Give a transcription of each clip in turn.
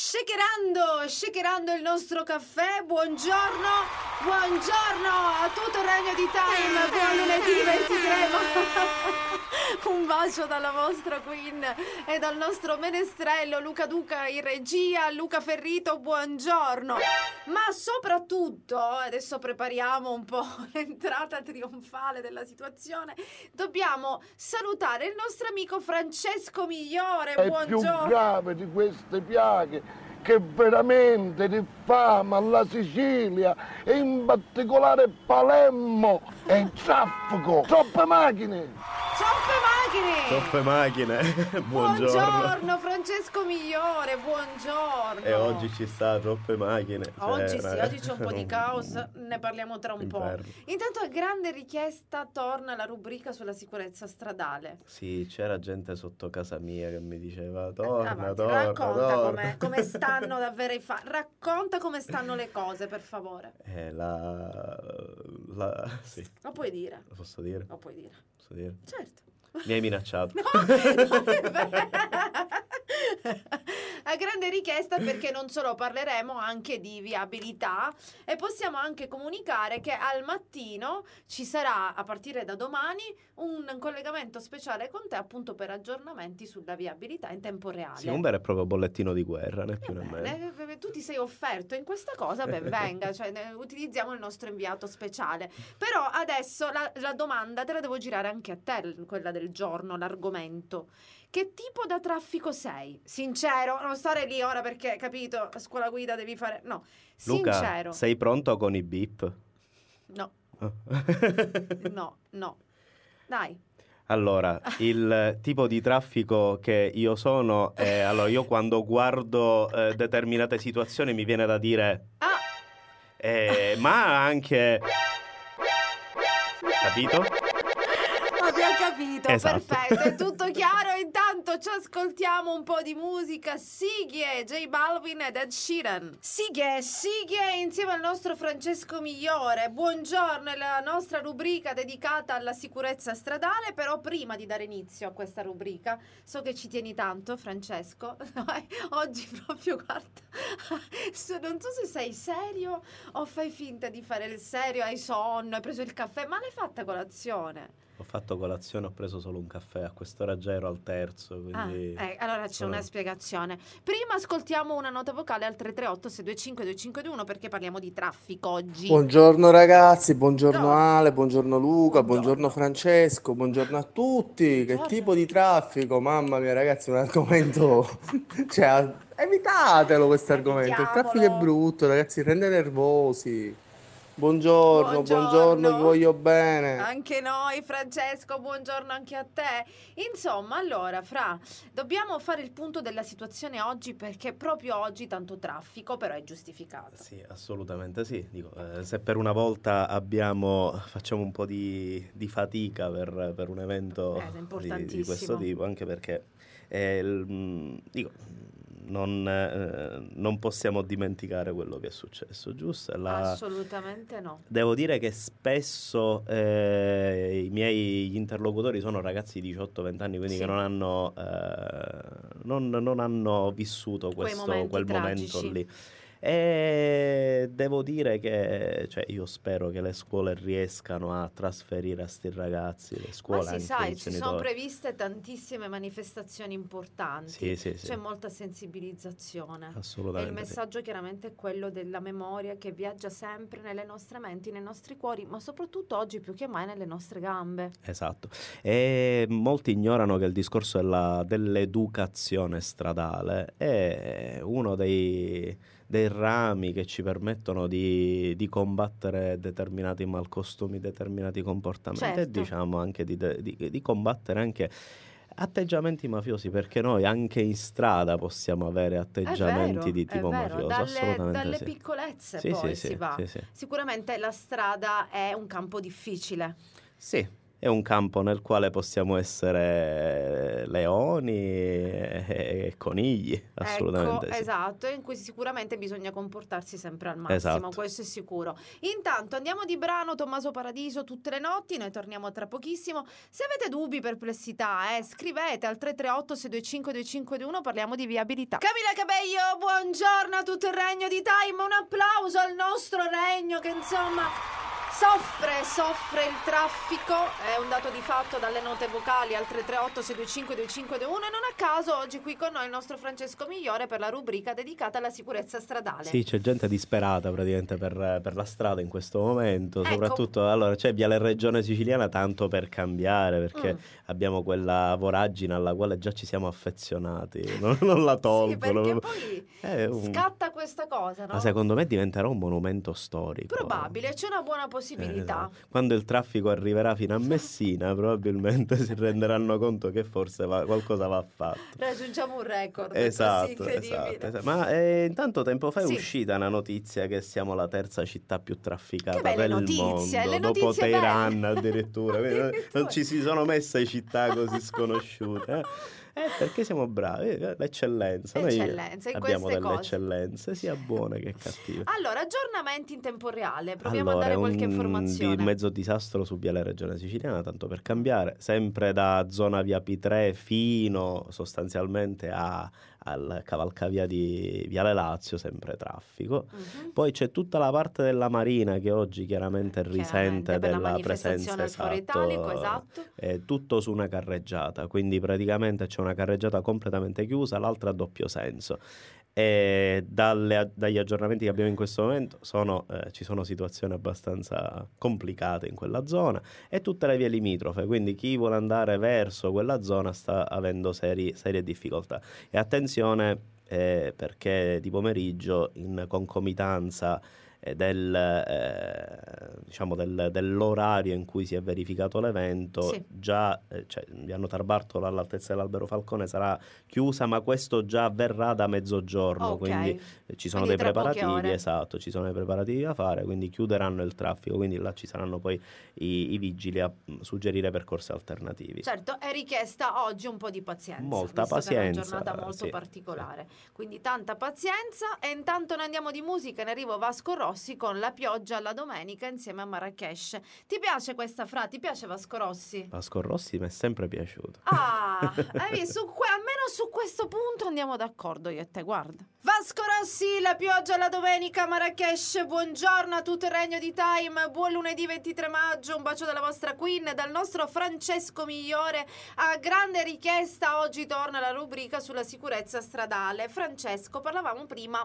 shakerando il nostro caffè. Buongiorno a tutto il Regno di Time. Buon lunedì 23 Un bacio dalla vostra Queen e dal nostro menestrello Luca Duca in regia. Luca Ferrito, buongiorno. Ma soprattutto, adesso prepariamo un po' l'entrata trionfale della situazione, dobbiamo salutare il nostro amico Francesco Migliore. Buongiorno. È più grave di queste piaghe che veramente diffama la Sicilia e in particolare Palermo è il traffico. Troppe macchine. Buongiorno Francesco Migliore, buongiorno. E oggi ci sta troppe macchine. Oggi c'è un po' di caos, ne parliamo tra un po'. Intanto a grande richiesta torna la rubrica sulla sicurezza stradale. Sì, c'era gente sotto casa mia che mi diceva racconta come stanno davvero racconta come stanno le cose, per favore. Sì. Lo puoi dire? Lo posso dire? Lo puoi dire? Posso dire? Certo. Mi hai minacciato. No, non è vero. A grande richiesta, perché non solo parleremo anche di viabilità e possiamo anche comunicare che al mattino ci sarà a partire da domani un collegamento speciale con te, appunto per aggiornamenti sulla viabilità in tempo reale. Sì, un vero e proprio bollettino di guerra, né più né meno. Tu ti sei offerto in questa cosa, venga, cioè, utilizziamo il nostro inviato speciale. Però adesso la domanda te la devo girare anche a te, quella del giorno, l'argomento. Che tipo da traffico sei? Sincero, non stare lì ora perché, capito, a scuola guida devi fare... No, Luca, sincero. sei pronto con i beep? No. No. Dai. Allora, il tipo di traffico che io sono è... Allora, io quando guardo determinate situazioni mi viene da dire... ma anche... Capito? Abbiamo capito, esatto. Perfetto, è tutto chiaro. Intanto ci ascoltiamo un po' di musica. Sighie, J Balvin ed Ed Sheeran. Sighie insieme al nostro Francesco Migliore. Buongiorno, è la nostra rubrica dedicata alla sicurezza stradale. Però prima di dare inizio a questa rubrica, so che ci tieni tanto, Francesco. Oggi proprio, guarda, non so se sei serio o fai finta di fare il serio, hai sonno, hai preso il caffè, ma l'hai fatta colazione? Ho fatto colazione, ho preso solo un caffè, a quest'ora già ero al terzo, quindi... allora c'è una spiegazione. Prima ascoltiamo una nota vocale al 338-625-2521 perché parliamo di traffico oggi. Buongiorno ragazzi, buongiorno Ale, buongiorno Luca, buongiorno Francesco, buongiorno a tutti. Che tipo di traffico? Mamma mia ragazzi, è un argomento... cioè, evitatelo questo argomento, il traffico è brutto ragazzi, rende nervosi. Buongiorno, vi voglio bene. Anche noi, Francesco, buongiorno anche a te. Insomma, allora, dobbiamo fare il punto della situazione oggi perché proprio oggi tanto traffico, però è giustificato. Sì, assolutamente sì. Dico, se per una volta facciamo un po' di fatica per un evento di questo tipo, anche perché non possiamo dimenticare quello che è successo, giusto? Assolutamente no. Devo dire che spesso i miei interlocutori sono ragazzi di 18-20 anni, quindi che non hanno vissuto quel momento lì. E devo dire che io spero che le scuole riescano a trasferire a sti ragazzi, le scuole ma anche sai, i ci genitori. sono previste tantissime manifestazioni importanti, sì. C'è molta sensibilizzazione. Assolutamente. E il messaggio chiaramente è quello della memoria che viaggia sempre nelle nostre menti, nei nostri cuori, ma soprattutto oggi più che mai nelle nostre gambe. Esatto. E molti ignorano che il discorso dell'educazione stradale è uno dei rami che ci permettono di combattere determinati malcostumi, determinati comportamenti, certo. E diciamo anche di combattere anche atteggiamenti mafiosi, perché noi anche in strada possiamo avere atteggiamenti di tipo mafioso. Assolutamente dalle sì. piccolezze Sì. si va. Sì. Sicuramente la strada è un campo difficile. Sì. è un campo nel quale possiamo essere leoni e conigli, assolutamente Ecco, sì. esatto, in cui sicuramente bisogna comportarsi sempre al massimo, Esatto. questo è sicuro. Intanto andiamo di brano Tommaso Paradiso tutte le notti, noi torniamo tra pochissimo. Se avete dubbi, perplessità, scrivete al 338 625 2521, parliamo di viabilità. Camilla Cabello, buongiorno a tutto il regno di Time, un applauso al nostro regno che insomma soffre il traffico, è un dato di fatto dalle note vocali al 338 625 2521 e non a caso oggi qui con noi il nostro Francesco Migliore per la rubrica dedicata alla sicurezza stradale. Sì, c'è gente disperata praticamente per la strada in questo momento, Ecco. soprattutto allora c'è Viale Regione Siciliana tanto per cambiare, perché abbiamo quella voragine alla quale già ci siamo affezionati, non la Sì, tolgono. perché poi scatta questa cosa, no? Ma secondo me diventerà un monumento storico. Probabile, c'è una buona possibilità. Esatto. Quando il traffico arriverà fino a Messina, probabilmente si renderanno conto che forse qualcosa va fatto. Raggiungiamo un record. Esatto, così incredibile. esatto. Ma intanto tempo fa è Sì. uscita una notizia che siamo la terza città più trafficata Che belle del notizie, mondo, le dopo notizie Teheran belle. addirittura. Addirittura. Non ci si sono messe città così sconosciute. Perché siamo bravi, l'eccellenza. Noi Eccellenza in abbiamo queste delle cose. eccellenze, sia buone che cattive. Allora, aggiornamenti in tempo reale, proviamo Allora, a dare qualche un informazione. di mezzo disastro su Viale Regione Siciliana, tanto per cambiare, sempre da zona via P3 fino sostanzialmente al cavalcavia di Viale Lazio, sempre traffico. Mhm. Poi c'è tutta la parte della Marina che oggi chiaramente risente Per la della manifestazione presenza, al Foro Italico, esatto. tutto su una carreggiata, quindi praticamente c'è una carreggiata completamente chiusa, l'altra a doppio senso. E dagli aggiornamenti che abbiamo in questo momento ci sono situazioni abbastanza complicate in quella zona e tutte le vie limitrofe, quindi chi vuole andare verso quella zona sta avendo serie difficoltà. E attenzione perché di pomeriggio in concomitanza dell'orario in cui si è verificato l'evento, Sì. già via Notar Bartolo all'altezza dell'Albero Falcone sarà chiusa, ma questo già avverrà da mezzogiorno, Ok. quindi ci sono Quindi dei tra poche preparativi, ore. esatto, ci sono dei preparativi da fare, quindi chiuderanno il traffico, quindi là ci saranno poi i vigili a suggerire percorsi alternativi. Certo, è richiesta oggi un po' di pazienza. Molta visto che è una pazienza, giornata molto sì, particolare. Quindi tanta pazienza e intanto ne andiamo di musica, ne arrivo Vasco Rossi con La pioggia alla domenica insieme a Marrakesh. Ti piace questa Ti piace Vasco Rossi? Vasco Rossi mi è sempre piaciuto. Ah, hai visto? Almeno su questo punto andiamo d'accordo io e te, guarda. Vasco Rossi, La pioggia alla domenica, Marrakesh, buongiorno a tutto il regno di Time, buon lunedì 23 maggio, un bacio dalla vostra Queen, dal nostro Francesco Migliore. A grande richiesta oggi torna la rubrica sulla sicurezza stradale. Francesco, parlavamo prima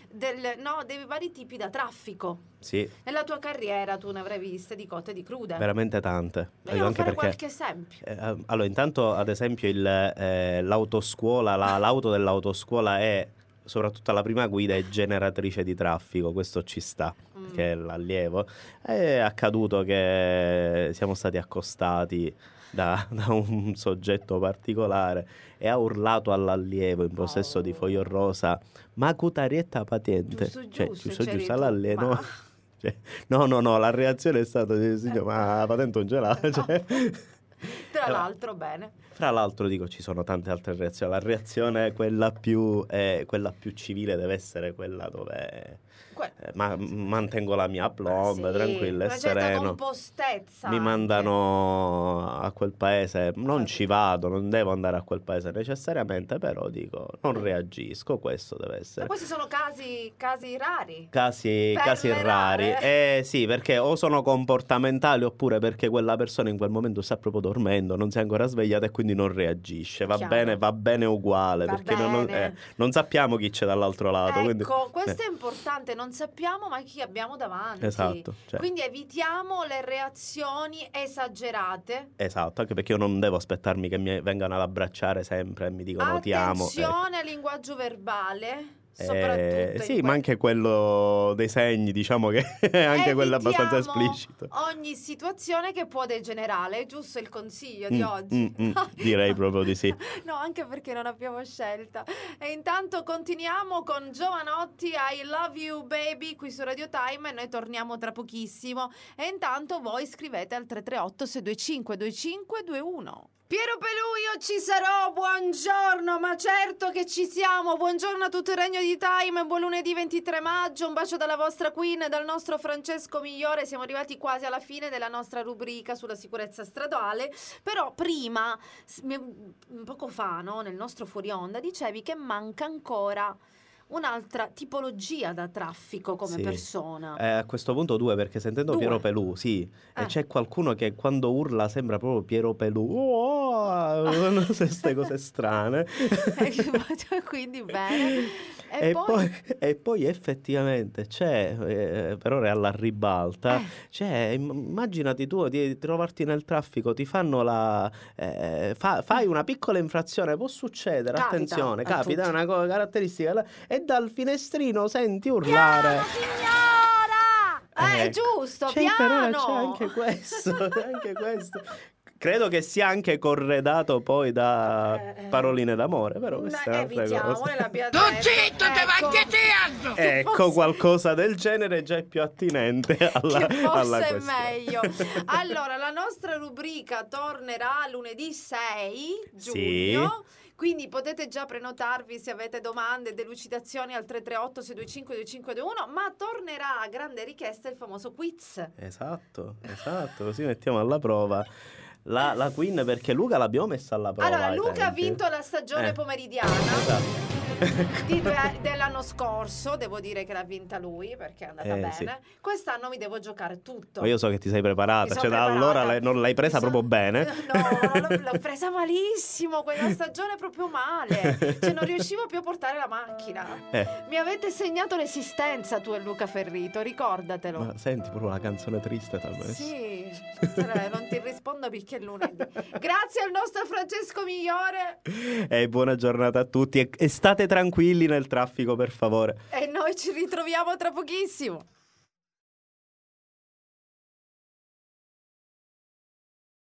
dei vari tipi da traffico. Sì, Nella tua carriera tu ne avrai viste di cotte e di crude. veramente tante. Vogliamo Anche fare perché qualche esempio? allora, intanto ad esempio l'autoscuola, l'auto dell'autoscuola è, soprattutto alla prima guida, è generatrice di traffico, questo ci sta, che è l'allievo. È accaduto che siamo stati accostati da un soggetto particolare e ha urlato all'allievo in possesso di foglio rosa: ma cutarietta patente, Giusto, c'eri tu, all'allievo. ma- No, la reazione è stata: signor, ma la patente non ce l'ha. Cioè. Tra l'altro, bene. Fra l'altro dico, ci sono tante altre reazioni. La reazione quella più civile deve essere quella dove mantengo la mia aplomb, Sì, tranquillo e una certa sereno. compostezza Mi anche. mandano a quel paese, non ci vado, non devo andare a quel paese necessariamente, però dico, non reagisco, questo deve Ma essere. questi sono casi rari. Casi Perle rari, rare. sì, perché o sono comportamentali oppure perché quella persona in quel momento sta proprio dormendo, non si è ancora svegliata e quindi non reagisce. Chiaro. Va bene uguale, Va perché bene. non sappiamo chi c'è dall'altro lato. Quindi, Ecco, questo è importante, non sappiamo mai chi abbiamo davanti. Esatto, cioè. Quindi evitiamo le reazioni esagerate. Esatto, anche perché io non devo aspettarmi che mi vengano ad abbracciare sempre e mi dicono ti amo. Attenzione al linguaggio verbale. Soprattutto sì, ma anche quello dei segni, diciamo che è anche quello abbastanza esplicito. Ogni situazione che può degenerare, è giusto il consiglio di oggi? Direi proprio di sì. No, anche perché non abbiamo scelta. E intanto continuiamo con Giovanotti, I Love You Baby, qui su Radio Time, e noi torniamo tra pochissimo. E intanto voi scrivete al 338 625 2521. Piero Pelù, io ci sarò, buongiorno, ma certo che ci siamo, buongiorno a tutto il regno di Time, buon lunedì 23 maggio, un bacio dalla vostra Queen e dal nostro Francesco Migliore, siamo arrivati quasi alla fine della nostra rubrica sulla sicurezza stradale, però prima, poco fa, no, nel nostro fuori onda, dicevi che manca ancora un'altra tipologia da traffico come persona. A questo punto due, perché sentendo Piero Pelù, sì, e c'è qualcuno che quando urla sembra proprio Piero Pelù, queste cose strane. Quindi bene. E poi effettivamente c'è, per ora è alla ribalta, c'è, immaginati tu di trovarti nel traffico, ti fanno fai una piccola infrazione, può succedere, attenzione, capita, è una caratteristica, e dal finestrino senti urlare. Piano, signora! È giusto, piano! Per ora c'è anche questo. Credo che sia anche corredato poi da paroline d'amore, però questa è un'altra cosa. Non zitto, te va anche te! Ecco, qualcosa del genere già è più attinente alla forse questione. È meglio. Allora, la nostra rubrica tornerà lunedì 6 giugno. Sì. Quindi potete già prenotarvi se avete domande, delucidazioni al 338 625 2521, ma tornerà a grande richiesta il famoso quiz. Esatto, così mettiamo alla prova la Queen, perché Luca l'abbiamo messa alla prova. Allora, Luca ha vinto la stagione pomeridiana. Esatto. Dell'anno scorso, devo dire che l'ha vinta lui perché è andata bene. Sì. Quest'anno mi devo giocare tutto. Ma io so che ti sei preparata, da allora non l'hai presa proprio bene. No, l'ho presa malissimo, quella stagione proprio male. Cioè non riuscivo più a portare la macchina. Mi avete segnato l'esistenza tu e Luca Ferrito, ricordatelo. Ma senti proprio la canzone triste talmente. Sì, non ti rispondo perché è lunedì. Grazie al nostro Francesco Migliore. E buona giornata a tutti e state tranquilli nel traffico, per favore. E noi ci ritroviamo tra pochissimo.